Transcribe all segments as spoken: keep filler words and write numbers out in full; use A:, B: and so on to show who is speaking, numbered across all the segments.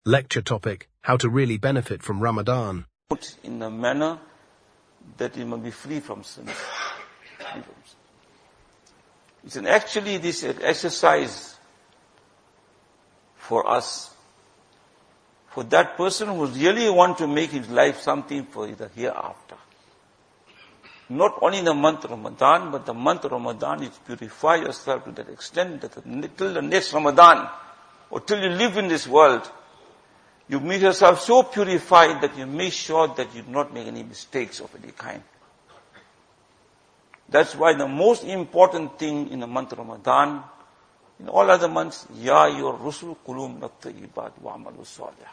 A: Lecture topic: How to really benefit from Ramadan.
B: Put in a manner that it may be free from sins. Free from sins. It's an actually this exercise for us, for that person who really want to make his life something for the hereafter. Not only in the month of Ramadan, but the month of Ramadan is purify yourself to that extent that till the next Ramadan, or till you live in this world, you make yourself so purified that you make sure that you do not make any mistakes of any kind. That's why the most important thing in the month of Ramadan, in all other months, Ya your Rusul kulum nattayibat wa amalu salih.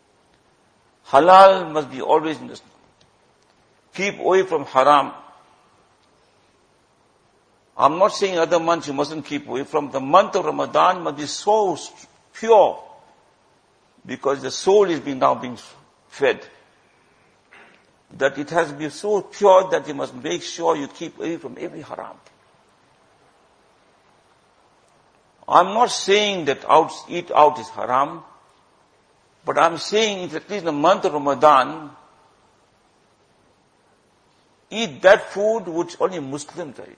B: Halal must be always in this. Keep away from haram. I'm not saying other months you mustn't keep away from. The month of Ramadan must be so pure, because the soul is being now being fed, that it has to be so pure that you must make sure you keep away from every haram. I'm not saying that out, eat out is haram, but I'm saying at least in the month of Ramadan, eat that food which only Muslims are eating.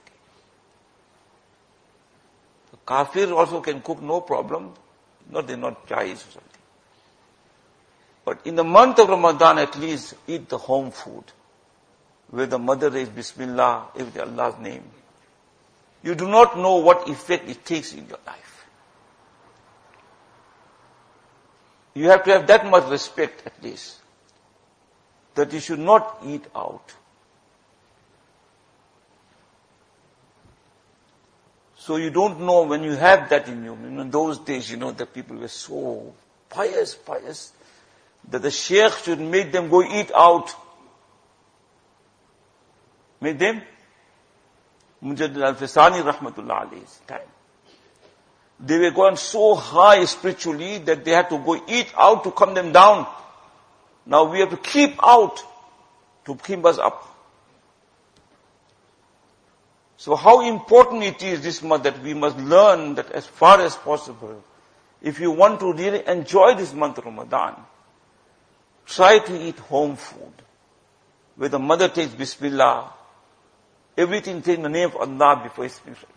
B: The kafir also can cook, no problem. Not they're not jais or something. But in the month of Ramadan, at least eat the home food, where the mother says Bismillah, with Allah's name. You do not know what effect it takes in your life. You have to have that much respect at least, that you should not eat out. So you don't know when you have that in you. In those days, you know, the people were so pious, pious, that the sheikh should make them go eat out. Make them? Mujaddid al-Fisani rahmatullah alayhi's time. They were going so high spiritually that they had to go eat out to come them down. Now we have to keep out to keep us up. So how important it is this month that we must learn that as far as possible, if you want to really enjoy this month of Ramadan, try to eat home food, where the mother takes Bismillah, everything takes the name of Allah before it's finished.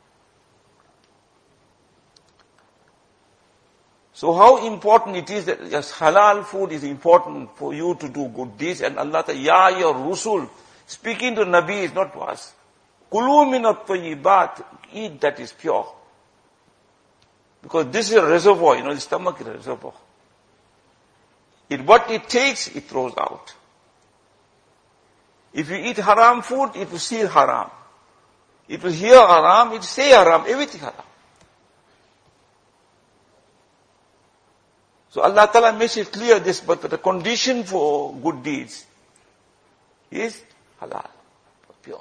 B: So how important it is that yes, halal food is important for you to do good deeds, and Allah ta, Ya your Rusul, speaking to Nabi is not to us. Kulu min at-tayyibat, eat that is pure. Because this is a reservoir, you know, the stomach is a reservoir. It, what it takes, it throws out. If you eat haram food, it will see haram. It will hear haram, it will say haram, everything haram. So Allah Ta'ala makes it clear this, but the condition for good deeds is halal, pure.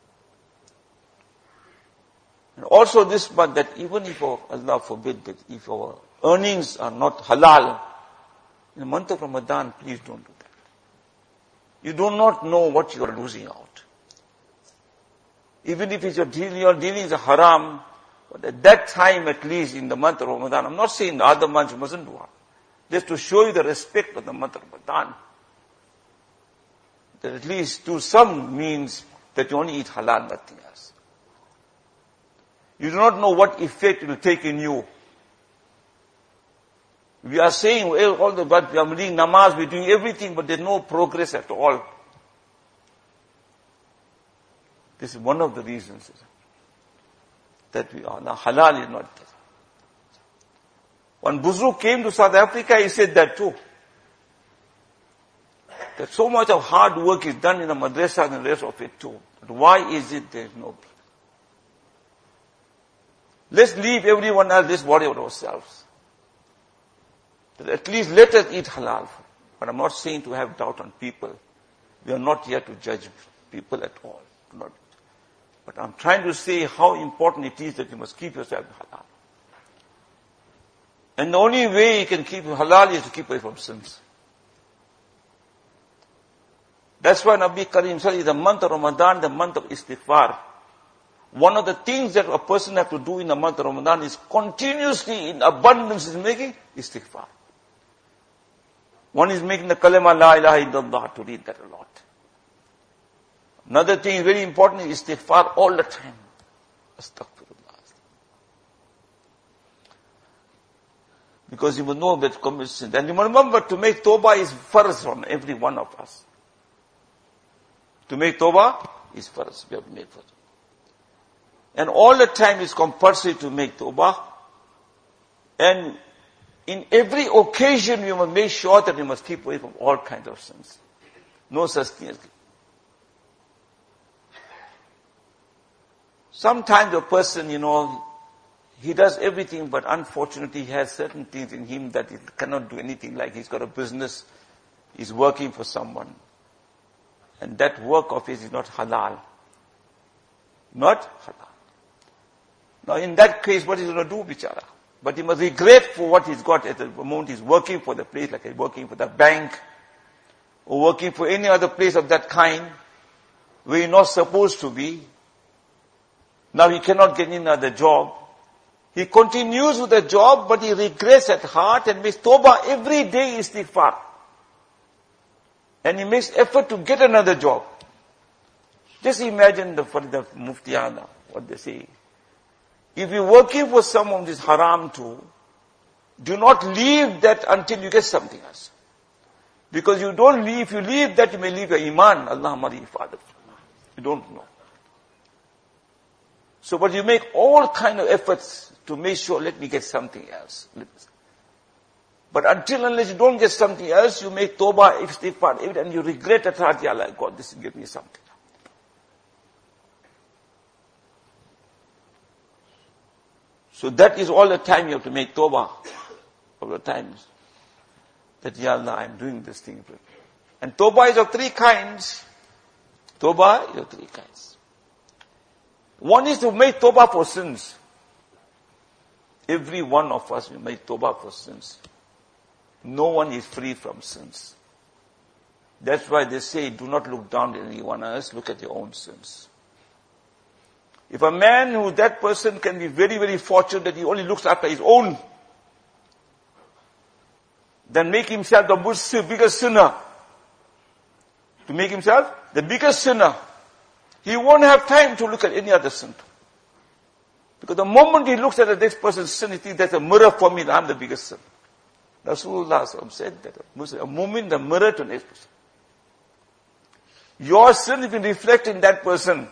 B: And also this, but that even if Allah forbid that if our earnings are not halal, in the month of Ramadan, please don't do that. You do not know what you are losing out. Even if it's your deal, your dealing is a haram, but at that time at least in the month of Ramadan, I'm not saying the other months you mustn't do haram. Just to show you the respect of the month of Ramadan. That at least to some means that you only eat halal, nothing else. You do not know what effect it will take in you. We are saying, well, all the, but we are reading namaz, we're doing everything, but there's no progress at all. This is one of the reasons that we are. Now, halal is not there. When Buzruk came to South Africa, he said that too. That so much of hard work is done in the madrasa and the rest of it too. But why is it there is no? Let's leave everyone else, let's worry about ourselves. But at least let us eat halal. But I'm not saying to have doubt on people. We are not here to judge people at all. Not. But I'm trying to say how important it is that you must keep yourself halal. And the only way you can keep halal is to keep away from sins. That's why Nabi Karim said, the month of Ramadan, the month of istighfar. One of the things that a person has to do in the month of Ramadan is continuously, in abundance, is making istighfar. One is making the kalima la ilaha illallah, to read that a lot. Another thing is very important is istighfar all the time. Astaghfirullah. Because you will know that commits sin. And you remember, to make tawbah is farz on every one of us. To make tawbah is farz. We have to make farz. And all the time it's compulsory to make tawbah. And in every occasion you must make sure that you must keep away from all kinds of sins. No such thing as. Sometimes a person, you know, he does everything, but unfortunately he has certain things in him that he cannot do anything. Like he's got a business, he's working for someone. And that work of his is not halal. Not halal. Now in that case, what is he going to do, bichara? But he must regret for what he's got at the moment he's working for the place, like he's working for the bank, or working for any other place of that kind, where he's not supposed to be. Now he cannot get another job. He continues with the job, but he regrets at heart and makes tawbah every day istighfar. And he makes effort to get another job. Just imagine the, for the muftiyana, what they say. If you're working for someone who is haram too, do not leave that until you get something else. Because you don't leave, if you leave that, you may leave your iman. Allah mari father. You don't know. So, but you make all kind of efforts to make sure, let me get something else. But until unless you don't get something else, you make tawbah, istighfar, and you regret at heart, ya Allah, God, this give me something. So that is all the time you have to make tawbah. All the times. That, ya Allah, I'm doing this thing. And tawbah is of three kinds. Tawbah is of three kinds. One is to make tawbah for sins. Every one of us will make tawbah for sins. No one is free from sins. That's why they say, do not look down at anyone else, look at your own sins. If a man who, that person can be very, very fortunate that he only looks after his own, then make himself the biggest sinner. To make himself the biggest sinner. He won't have time to look at any other sin. Because the moment he looks at the next person's sin, he thinks that's a mirror for me, I'm the biggest sin. Rasulullah said that a moment the mirror to the next person. Your sin is being reflected in that person.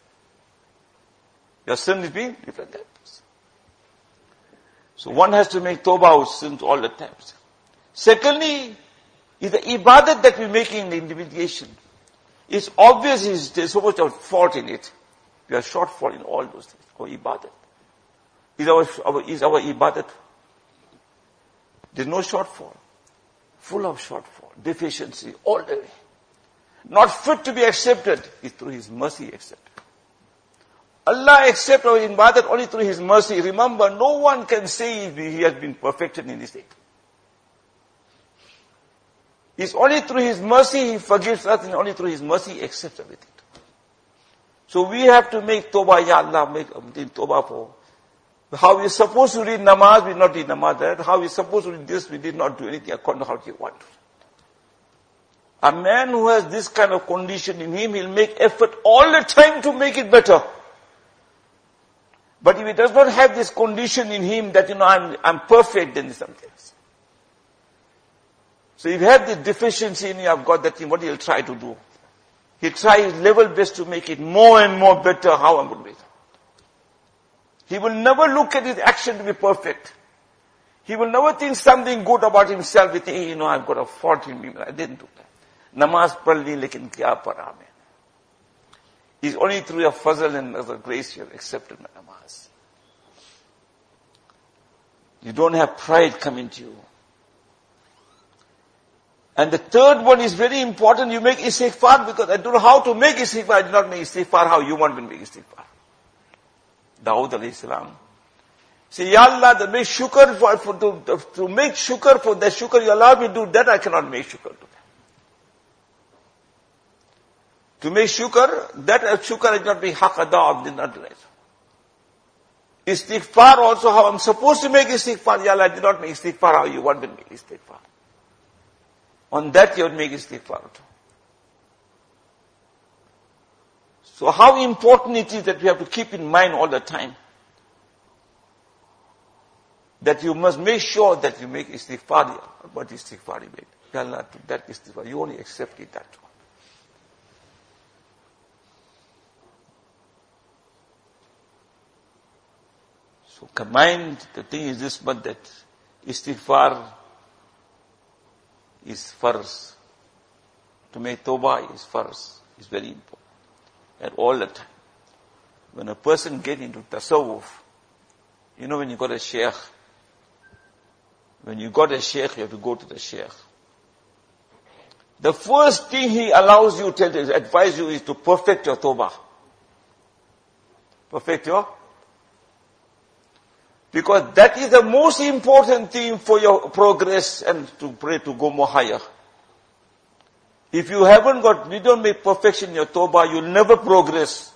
B: Your sin is being reflected in that person. So one has to make tawbah of sins all the time. Secondly, is the ibadat that we make in the individuation. It's obvious there's so much of fault in it. We are shortfall in all those things. Our ibadat. Is our, our, is our ibadat. There's no shortfall. Full of shortfall, deficiency, all the way. Not fit to be accepted. Is through His mercy accepted. Allah accepts our ibadat only through His mercy. Remember, no one can say He has been perfected in this state. It's only through His mercy He forgives us, and only through His mercy He accepts everything. So we have to make tawbah, ya Allah, make tawbah for. How we're supposed to read namaz, we did not read namaz. How we're supposed to read this, we did not do anything according to how you want. A man who has this kind of condition in him, he'll make effort all the time to make it better. But if he does not have this condition in him that, you know, I'm, I'm perfect, then it's something else. So if you have the deficiency in you, I've got that thing, what he'll try to do? He'll try his level best to make it more and more better, how I'm going to make it. He will never look at his action to be perfect. He will never think something good about himself. He think, you know, I've got a fault in me. I didn't do that. Namaz pad li, lekin kya para mein. It's only through your fazl and your grace you have accepted my namaz. You don't have pride coming to you. And the third one is very important. You make istighfar, because I don't know how to make istighfar. I did not make istighfar how you want me to make istighfar. Dawood alayhi salam. Say, Ya Allah, to make shukr for, for to, to make shukr for the shukr you allow me to do, that I cannot make shukr to that. To make shukr, that shukr I did not make haq ada, did not do it. Istighfar also, how I'm supposed to make istighfar, Ya Allah, I did not make istighfar how you want me to make istighfar. On that you would make istighfar. So how important it is that we have to keep in mind all the time. That you must make sure that you make istighfar. What istighfar you make? Allah, that istighfar. You only accept it that one. So combined, the thing is this, but that istighfar is first. To make tawbah is first. Is very important. And all the time. When a person gets into tasawwuf, you know when you got a sheikh, when you got a sheikh, you have to go to the sheikh. The first thing he allows you, tell you, advise you is to perfect your tawbah. Perfect your? Because that is the most important thing for your progress and to pray to go more higher. If you haven't got, you don't make perfection in your tawbah, you'll never progress.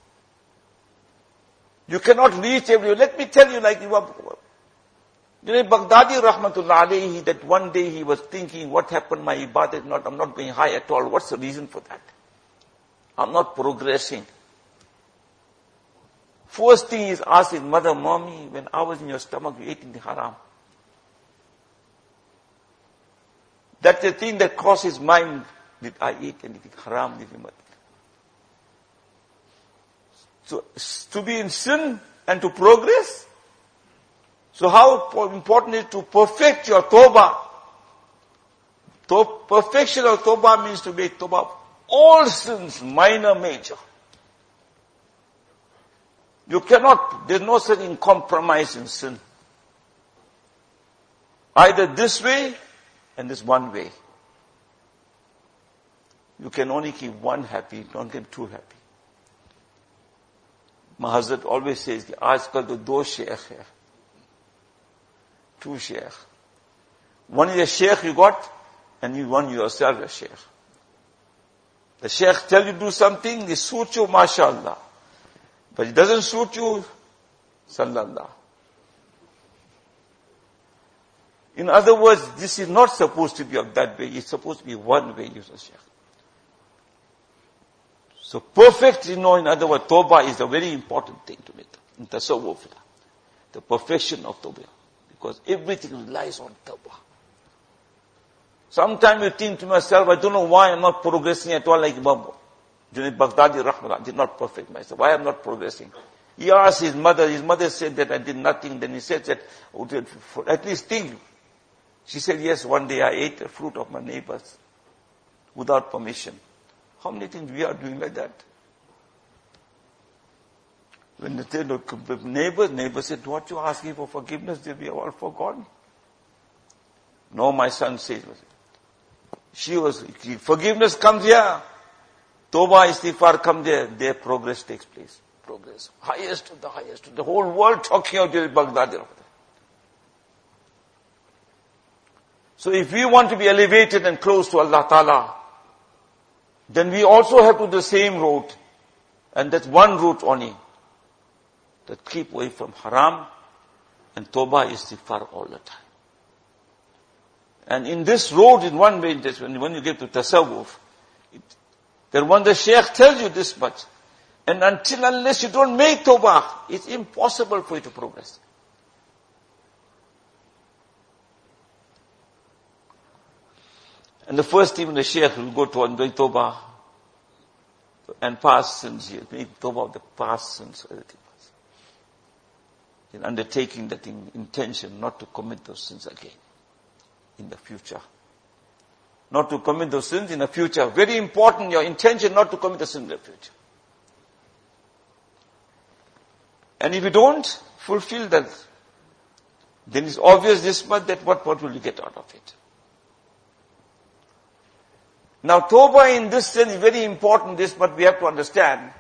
B: You cannot reach everywhere. Let me tell you like, you know, Baghdadi rahmatullah alayhi, that one day he was thinking, what happened, my ibadah, not, I'm not going high at all. What's the reason for that? I'm not progressing. First thing is ask his mother, mommy, when I was in your stomach, you ate in the haram. That's the thing that crossed his mind. Did I eat anything haram? Did you So, to be in sin and to progress. So how important is it to perfect your tawbah? To perfection of tawbah means to make tawbah all sins, minor, major. You cannot, there's no such compromise in sin. Either this way and this one way. You can only keep one happy, don't get two happy. My husband always says, aajkal to do sheikh hai. Two sheikh. One is a sheikh you got, and you one yourself a sheikh. The sheikh tell you to do something, it suits you, mashallah. But it doesn't suit you, sallallah. In other words, this is not supposed to be of that way, it's supposed to be one way, you say sheikh. So perfect, you know, in other words, tawbah is a very important thing to make. In tasawwuf, the perfection of tawbah. Because everything relies on tawbah. Sometimes you think to myself, I don't know why I'm not progressing at all like Babu. Junaid Baghdadi Rahmatullah, I did not perfect myself. Why I'm not progressing? He asked his mother, his mother said that I did nothing. Then he said that, at least think. She said, yes, one day I ate the fruit of my neighbors without permission. How many things we are doing like that? When they tell the neighbors, neighbors said, what you asking for forgiveness? They be all forgotten. No, my son says, she was, forgiveness comes here. Tawbah, istighfar come there. Their progress takes place. Progress. Highest to the highest to the whole world talking about Baghdadi. So if we want to be elevated and close to Allah Ta'ala, then we also have to do the same route. And that's one route only. That keep away from haram and tawbah istighfar all the time. And in this road, in one way, when, when you get to tasawwuf, it, then when the sheikh tells you this much, and until unless you don't make tawbah, it's impossible for you to progress. And the first thing the sheikh will go to doing tawbah and past sins here, make tawbah of the past sins, everything. In undertaking that in intention not to commit those sins again in the future. Not to commit those sins in the future. Very important, your intention not to commit the sin in the future. And if you don't fulfill that, then it's obvious this much that what, what will you get out of it? Now, tawbah in this sense is very important, this, but we have to understand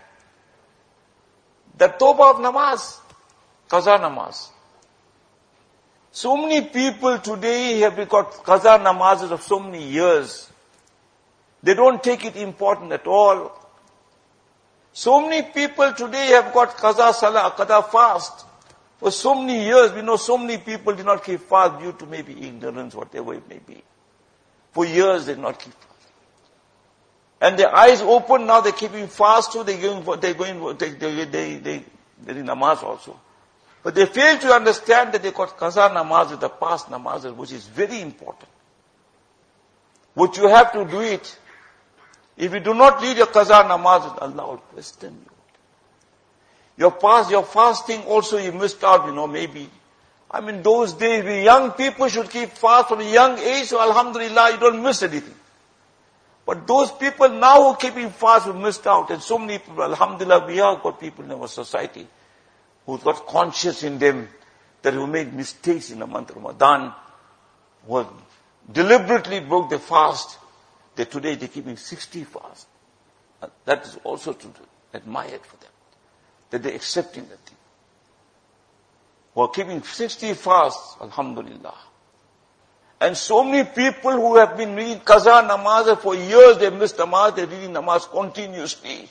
B: that tawbah of namaz, qaza namaz. So many people today have got qaza namazes of so many years. They don't take it important at all. So many people today have got qaza salah, qaza fast. For so many years, we know so many people did not keep fast due to maybe ignorance, whatever it may be. For years they did not keep fast. And their eyes open, now they're keeping fast too, they're going for, they're going for, they, they, they, they, they're in namaz also. But they fail to understand that they got qaza namaz with the past namaz, which is very important. What you have to do it. If you do not read your qaza namaz, Allah will question you. Your fast, your fasting also you missed out, you know, maybe. I mean, those days, we young people should keep fast from a young age, so alhamdulillah, you don't miss anything. But those people now who are keeping fast, who missed out, and so many people, alhamdulillah, we have got people in our society who got conscious in them that who made mistakes in the month of Ramadan, who deliberately broke the fast, that today they're keeping sixty fast. And that is also to be admired for them, that they're accepting that thing. Who are keeping sixty fasts, alhamdulillah. And so many people who have been reading qaza namaz for years, they missed namaz, they're reading namaz continuously.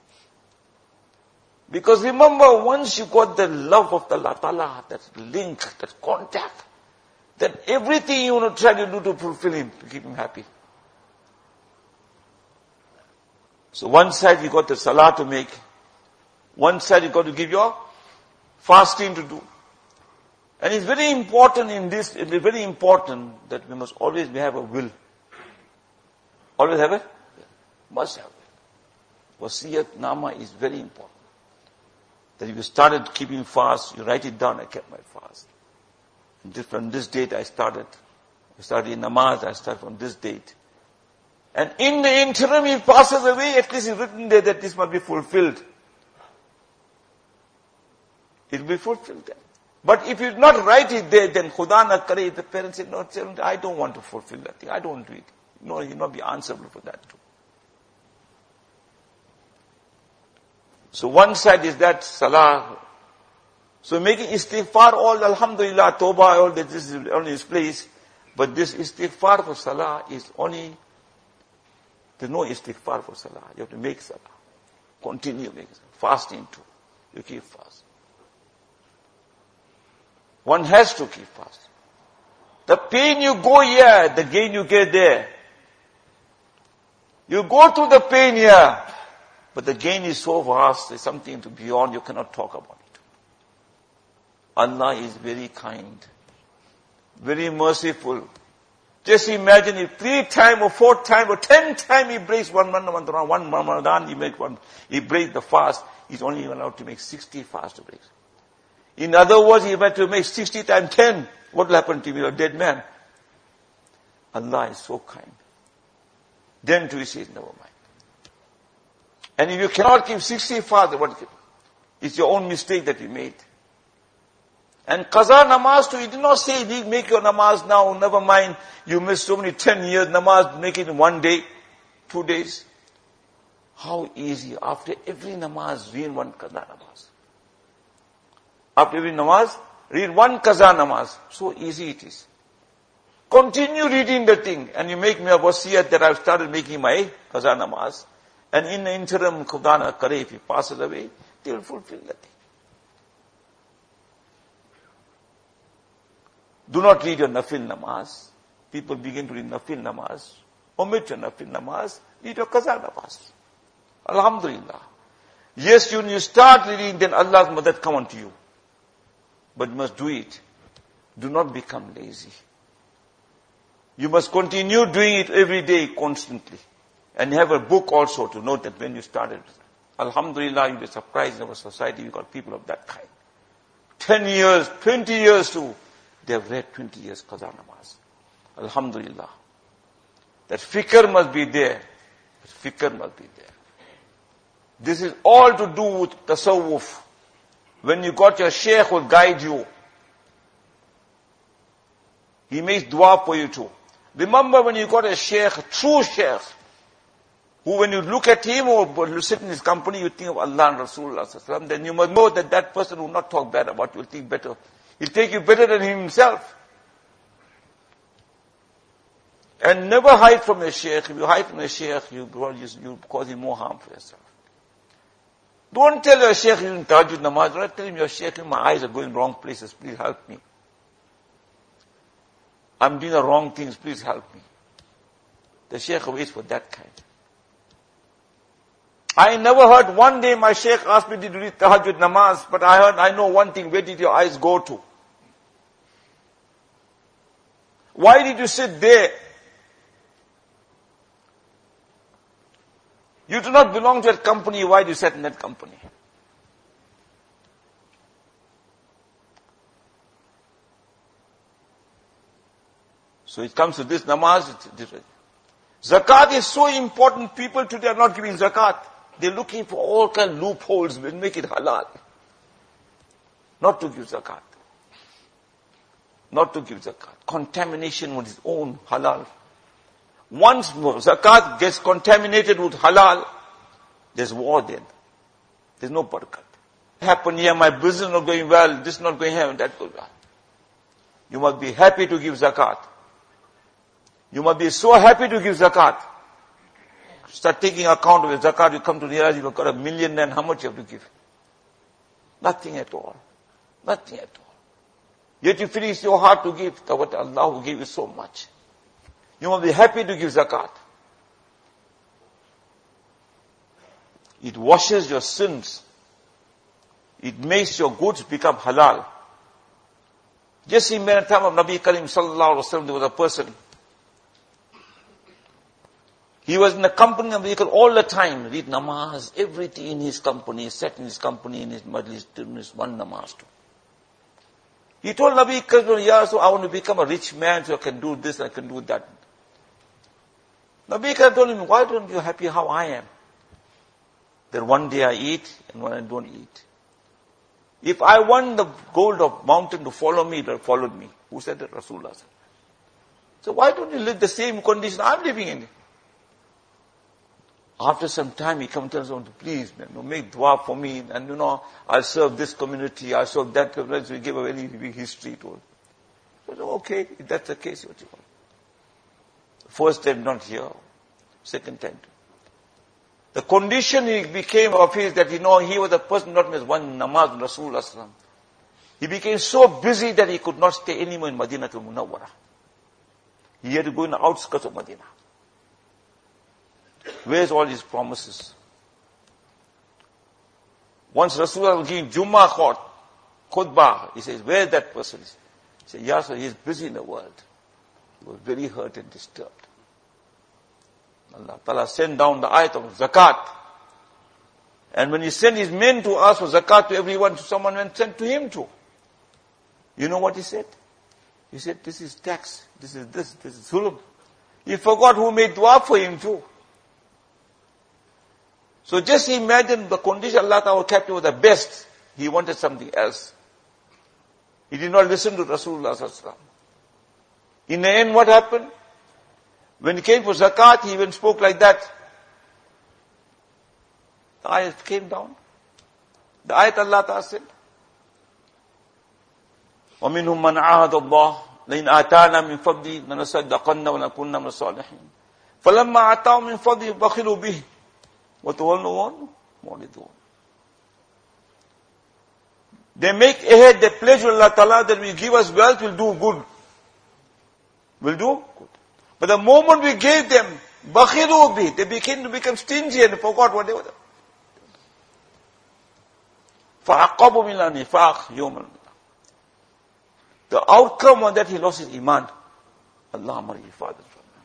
B: Because remember, once you got the love of the Allah Ta'ala, that link, that contact, then everything you want to try to do to fulfill Him, to keep Him happy. So one side you got the salah to make, one side you got to give your fasting to do. And it's very important in this, it is very important that we must always have a will. Always have it? Must have it. Wasiyat nama is very important. That if you started keeping fast, you write it down, I kept my fast. And this, from this date I started. I started in namaz, I started from this date. And in the interim, if it passes away, at least it's written there that this must be fulfilled. It will be fulfilled then. But if you not write it there, then Khuda na kare, the parents say, no, I don't want to fulfill that thing. I don't want to do it. No, you'll not be answerable for that too. So one side is that salah. So making istighfar, all alhamdulillah, tawbah, all that, this is only its place. But this istighfar for salah is only, there's no istighfar for salah. You have to make salah. Continue making salah. Fasting too. You keep fast. One has to keep fast. The pain you go here, the gain you get there. You go through the pain here, but the gain is so vast, there's something to beyond, you cannot talk about it. Allah is very kind, very merciful. Just imagine if three times or four times or ten times he breaks one Ramadan, one Ramadan, he make one, he breaks the fast, he's only allowed to make sixty fast breaks. In other words, he had to make sixty times ten. What will happen to you? You're a dead man. Allah is so kind. Then to he says, never mind. And if you cannot keep sixty fast, what keep? It's your own mistake that you made. And qaza namaz too, he did not say, make your namaz now, never mind, you missed so many ten years namaz, make it in one day, two days. How easy, after every namaz, read one qaza namaz. After every namaz, read one qaza namaz. So easy it is. Continue reading the thing, and you make me a wasiyat that I've started making my qaza namaz. And in the interim, Khuda na kare, if he passes away, they will fulfill that thing. Do not read your nafil namaz. People begin to read nafil namaz. Omit your nafil namaz. Read your qaza namaz. Alhamdulillah. Yes, when you start reading, then Allah's madad come unto you. But you must do it. Do not become lazy. You must continue doing it every day, constantly. And have a book also to note that when you started. Alhamdulillah, you'll be surprised in our society, we've got people of that kind. Ten years, twenty years too. They have read twenty years qaza namaz. Alhamdulillah. That fikr must be there. That fikr must be there. This is all to do with tasawwuf. When you got your shaykh who will guide you. He makes dua for you too. Remember when you got a shaykh, a true shaykh, who when you look at him or you sit in his company, you think of Allah and Rasulullah, then you must know that that person will not talk bad about you, will think better. He'll take you better than him himself. And never hide from a shaykh. If you hide from a shaykh, you, you cause him more harm for yourself. Don't tell your shaykh you in tahajjud namaz. Don't tell him, your shaykh, my eyes are going wrong places. Please help me. I'm doing the wrong things. Please help me. The Shaykh waits for that kind. I never heard one day my Shaykh asked me to do tahajjud namaz, but I heard, I know one thing, where did your eyes go to? Why did you sit there? You do not belong to that company, why do you sit in that company? So it comes to this namaz. Zakat is so important, people today are not giving zakat. They're looking for all kind of loopholes and make it halal. Not to give zakat. Not to give zakat. Contamination with its own halal. Once zakat gets contaminated with halal, there's war then. There's no barakat. Happen here, my business not going well, this not going here, that goes well. You must be happy to give zakat. You must be so happy to give zakat. Start taking account of your zakat, you come to realize you've got a million, then how much you have to give? Nothing at all. Nothing at all. Yet you feel it's your heart to give, what Allah will give you so much. You must be happy to give zakat. It washes your sins. It makes your goods become halal. Just in the time of Nabi Karim sallallahu alaihi wasallam, there was a person. He was in the company of the vehicle all the time, read namaz, everything in his company, sat in his company, in his majlis, doing his one namaz too. He told Nabi Karim, yeah, so I want to become a rich man, so I can do this, I can do that. Nabi Karim told him, why don't you happy how I am? That one day I eat, and one I don't eat. If I want the gold of mountain to follow me, it will follow me. Who said that? Rasulullah said. So why don't you live the same condition I'm living in? After some time, he comes and tells him, please, man, no, make dua for me, and you know, I'll serve this community, I'll serve that community. So he gave a very big history to it. So, okay, if that's the case, what you want. First time not here, second time. The condition he became of his that, you know, he was a person not missed one namaz Rasulullah. He became so busy that he could not stay anymore in Madinah al-Munawwarah. He had to go in the outskirts of Madinah. Where's all his promises? Once Rasulullah was giving Jummah khutbah, he says, where that person is? He said, yeah, sir, he's busy in the world. He was very hurt and disturbed. Allah Ta'ala sent down the ayat of zakat. And when he sent his men to ask for zakat to everyone, someone went sent to him too. You know what he said? He said, this is tax, this is this, this is zulm. He forgot who made dua for him too. So just imagine the condition Allah Ta'ala kept him was the best. He wanted something else. He did not listen to Rasulullah Sallallahu Alaihi Wasallam. In the end, what happened? When he came for zakat, he even spoke like that. The ayat came down. The ayat Allah Ta'ala said, وَمِنْهُمْ مَنْ عَاهَدَ اللَّهِ لَإِنْ آتَانَا مِنْ فَضْلِهِ لَنَصَدَّقَنَّ وَلَنَكُنَّ مِنَ الصَّالِحِينَ فَلَمَّا آتَاهُم مِنْ فَضْلِهِ بَخِلُوا بِهِ وَتَوَلَّوْا مُعْرِضُونَ. They make ahead, they pledge to Allah Ta'ala that will give us wealth, will do good. Will do good. But the moment we gave them, bakhilu bi, they became to become stingy and forgot what they were. فَعَقَّبُوا مِنَ النِّفَاقِ يَوْمًا. The outcome was that he lost his iman. Allah Mari Father.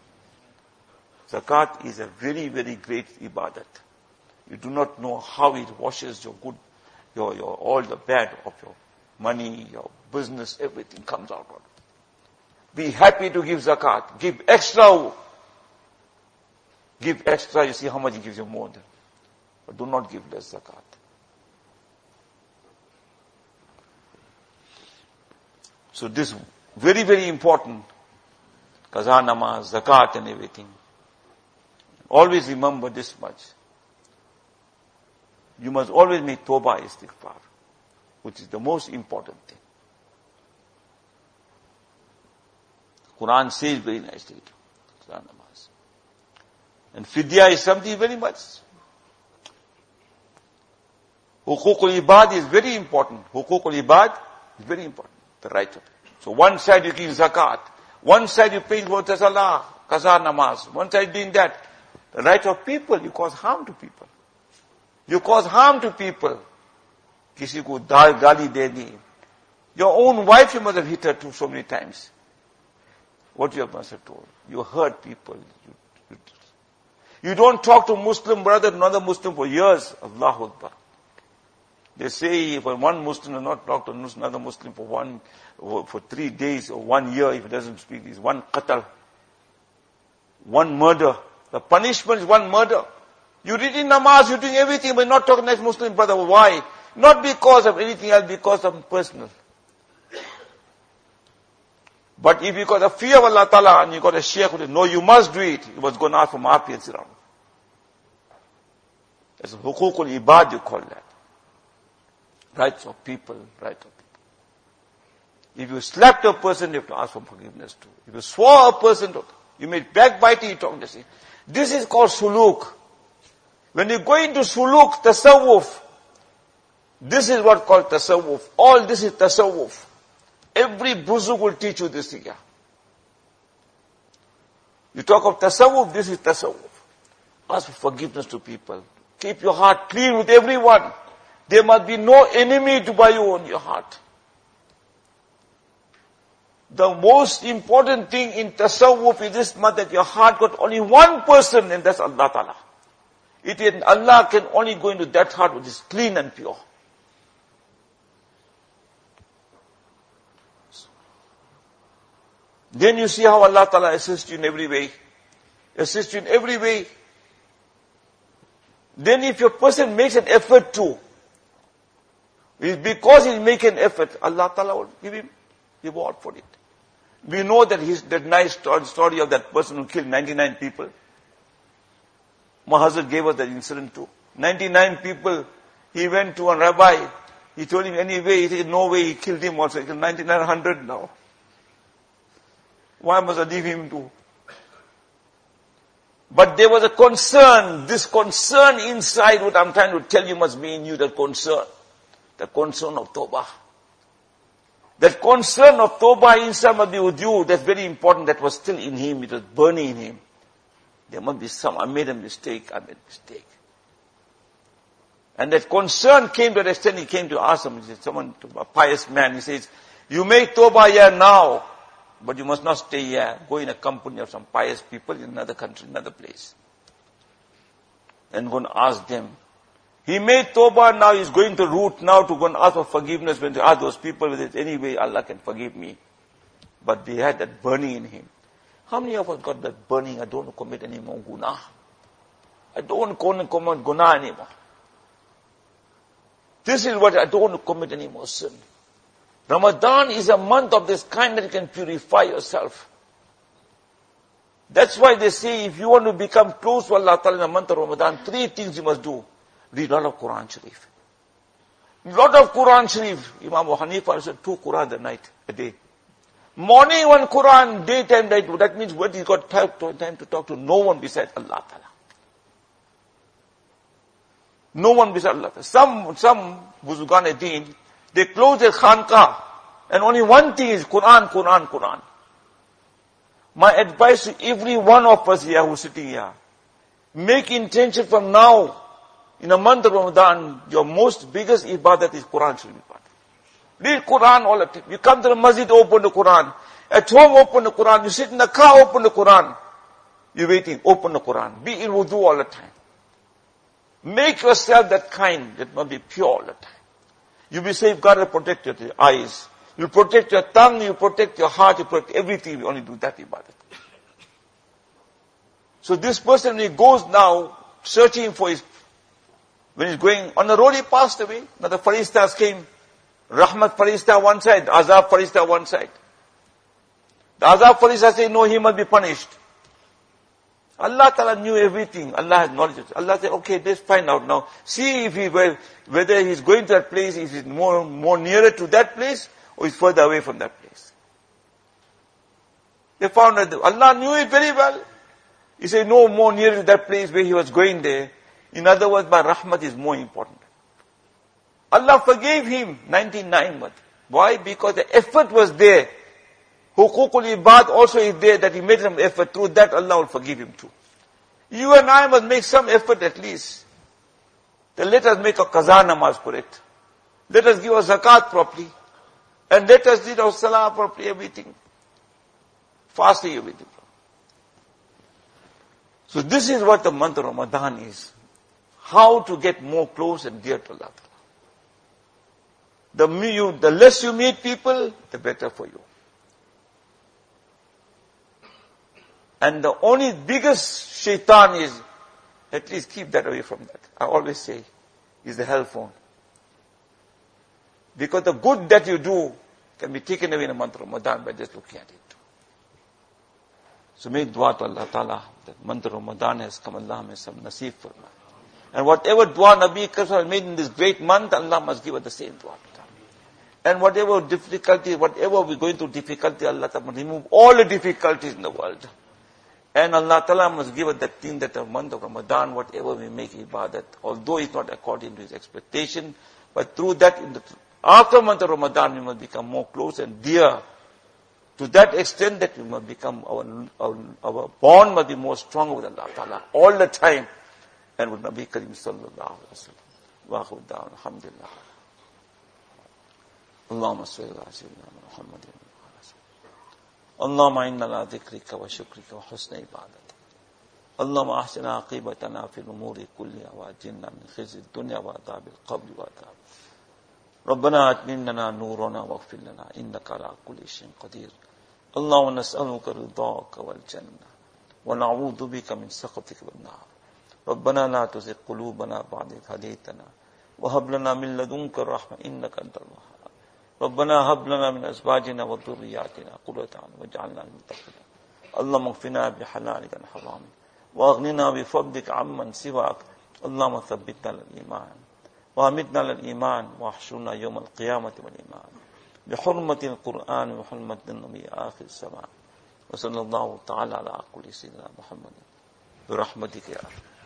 B: Zakat is a very, very great ibadat. You do not know how it washes your good, your, your, all the bad of your money, your business, everything comes out of it. Be happy to give zakat. Give extra. Give extra, you see how much he gives you more than. But do not give less zakat. So this very, very important. Qaza namaz, zakat and everything. Always remember this much. You must always make tawbah istighfar, which is the most important thing. Quran says very nicely. And fidya is something very much. Hukukul ibad is very important. Hukukul ibad is very important. The right of it. So one side you give zakat. One side you pay for Allah. qaza namaz. Once I doing that, the right of people, you cause harm to people. You cause harm to people. Kisi ko dal gali de di. Your own wife, you must have hit her too so many times. What you must have told. You hurt people. You, you, you don't talk to Muslim brother, another Muslim for years. Allahu Akbar. They say if one Muslim does not talk to another Muslim for one, for three days or one year, if he doesn't speak, is one qatl. One murder. The punishment is one murder. You reading namaz, you're doing everything, but not talking to next Muslim brother. Why? Not because of anything else, because of personal. But if you got a fear of Allah Ta'ala and you got a shaykh who says, no, you must do it, you must go and ask for maafi and sit down. That's hukukul ibad, you call that. Rights of people, rights of people. If you slapped a person, you have to ask for forgiveness too. If you swore a person, you made backbiting, you talk this. This is called suluk. When you go into suluk, tasawwuf, this is what called tasawwuf. All this is tasawwuf. Every buzug will teach you this thing. You talk of tasawwuf, this is tasawwuf. Ask for forgiveness to people. Keep your heart clean with everyone. There must be no enemy to buy you on your heart. The most important thing in tasawwuf is this much, that your heart got only one person, and that's Allah Ta'ala. It is Allah can only go into that heart which is clean and pure. Then you see how Allah Ta'ala assists you in every way. Assists you in every way. Then if your person makes an effort too, it's because he's making an effort, Allah Ta'ala will give him reward for it. We know that his, that nice story of that person who killed ninety-nine people. Muhazzir gave us that incident too. ninety-nine people, he went to a rabbi, he told him anyway, he said no way, he killed him also, he killed ninety-nine hundred now. Why must I leave him to? But there was a concern, this concern inside, what I'm trying to tell you must be in you, that concern. The concern of Tawbah. That concern of Tawbah inside must be with you, that's very important, that was still in him, it was burning in him. There must be some, I made a mistake, I made a mistake. And that concern came to the extent he came to ask him, he said, someone, a pious man, he says, you make Tawbah here now, but you must not stay here. Go in a company of some pious people in another country, another place. And go and ask them. He made Tawbah, now he's going to route now to go and ask for forgiveness when to ask those people with it. Anyway, Allah can forgive me. But they had that burning in him. How many of us got that burning? I don't want to commit any more guna. I don't want to commit guna anymore. This is what I don't want to commit any more sin. Ramadan is a month of this kind that you can purify yourself. That's why they say if you want to become close to Allah Ta'ala in the month of Ramadan, three things you must do. Read a lot of Quran Sharif. A lot of Quran Sharif. Imam Abu Hanifa said two Quran a night, a day. Morning one Quran, daytime, night. That means when he got time to talk to no one besides Allah Ta'ala. No one besides Allah Ta'ala. Some, some Buzugan Deen, they close their khanqah, and only one thing is Quran, Quran, Quran. My advice to every one of us here who's sitting here, make intention from now, in the month of Ramadan, your most biggest ibadat is Quran Sharif. Read Quran all the time. You come to the masjid, open the Quran. At home, open the Quran. You sit in the car, open the Quran. You're waiting, open the Quran. Be in wudu all the time. Make yourself that kind, that must be pure all the time. You'll be safeguarded, protect your eyes. You'll protect your tongue, you protect your heart, you protect everything. You only do that ibadat. So this person, when he goes now, searching for his, when he's going, on the road he passed away. Now the Faristas came. Rahmat Farista one side, Azab Farista one side. The Azab Farista say, no, he must be punished. Allah Ta'ala knew everything. Allah has knowledge. Allah said, okay, let's find out now. See if he, whether he's going to that place, is it more, more nearer to that place, or is further away from that place. They found that Allah knew it very well. He said, no, more nearer to that place where he was going there. In other words, my rahmat is more important. Allah forgave him ninety-nine months. Why? Because the effort was there. Hukukul ibad also is there, that he made some effort. Through that, Allah will forgive him too. You and I must make some effort at least. Then let us make a qaza namaz correct. Let us give our zakat properly. And let us do our salah properly, everything. Fasting, everything. So this is what the month of Ramadan is. How to get more close and dear to Allah. The, you, the less you meet people, the better for you. And the only biggest shaitan is, at least keep that away from that. I always say, is the hell phone. Because the good that you do can be taken away in the month of Ramadan by just looking at it. So make dua to Allah Ta'ala, that month of Ramadan has come, Allah may some naseeb for me. And whatever dua Nabi Karim has made in this great month, Allah must give us the same dua. And whatever difficulty, whatever we're going through difficulty, Allah Ta'ala must remove all the difficulties in the world. And Allah Ta'ala must give us that thing that the month of Ramadan, whatever we make ibadat, although it's not according to his expectation, but through that, in the, after month of Ramadan, we must become more close and dear. To that extent that we must become, our, our, our bond must be more strong with Allah Ta'ala all the time. And with Nabi Karim Sallallahu Alaihi Wasallam. Wa khudda, alhamdulillah. Allahumma salli ala sayyidina Muhammadin. Allahumma inna la dhikrika wa shukrika wa husna ibadatik. Allahumma ahsina aqibatana fil umuri kulliha wa ajinna min khizyi dunya wa adhabil qabri wa adhab. ربنا أتمم لنا نورنا واغفر لنا إنك على كل شيء قدير. اللهم نسألك رضاك والجنة ونعوذ بك من سخطك والنار. ربنا لا تزغ قلوبنا بعد إذ هديتنا وهب لنا من لدنك الرحمة إنك أنت الوهاب. ربنا هب لنا من أزواجنا وذرياتنا قرة أعين واجعلنا للمتقين. اللهم اغفنا بحلالك عن حرامك واغننا بفضلك عمن سواك. اللهم ثبتنا للإيمان وأمتنا للإيمان واحشرنا يوم القيامة والإيمان بحرمة القرآن وحرمة النبي آخر الزمان. وصلى الله تعالى على كل سيدنا محمد برحمتك يا رب.